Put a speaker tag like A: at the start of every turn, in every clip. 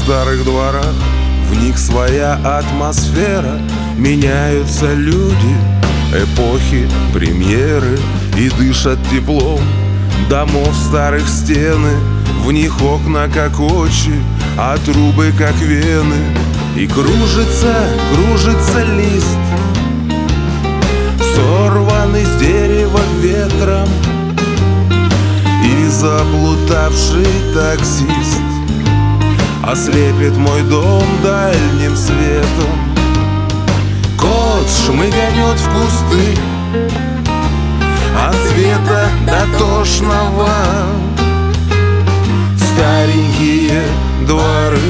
A: старых дворах, в них своя атмосфера. Меняются люди, эпохи, премьеры, и дышат теплом домов старых стены. В них окна как очи, а трубы как вены. И кружится, кружится лист, сорванный с дерева ветром. И заплутавший таксист ослепит мой дом дальним светом. Кот шмыганет в кусты от света до тошного. Старенькие дворы,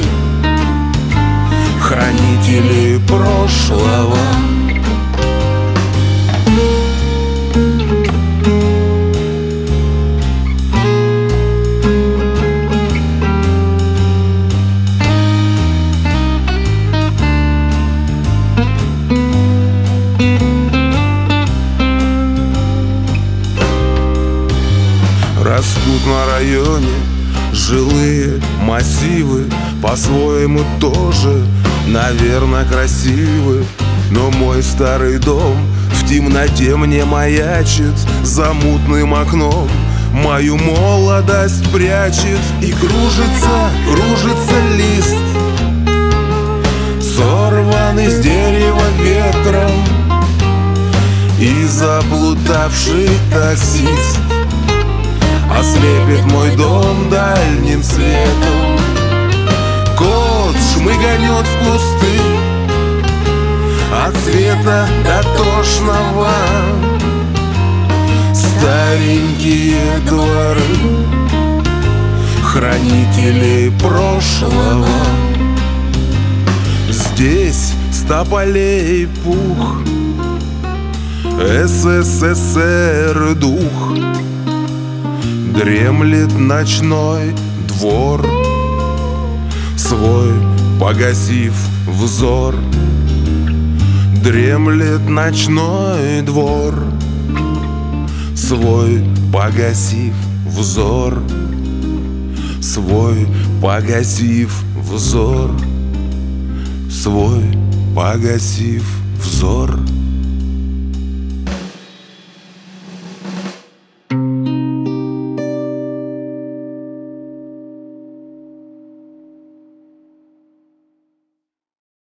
A: хранители прошлого. Растут на районе жилые массивы, по-своему тоже, наверное, красивы. Но мой старый дом в темноте мне маячит за мутным окном, мою молодость прячет. И кружится, кружится лист, сорванный с дерева ветром. И заплутавший таксист ослепит мой дом дальним светом. Кот шмыганет в кусты от света до тошного. Старенькие дворы, хранители прошлого. Здесь с тополей пух, СССР дух. Дремлет ночной двор, свой погасив взор. Дремлет ночной двор, свой погасив взор. Свой погасив взор, свой погасив взор.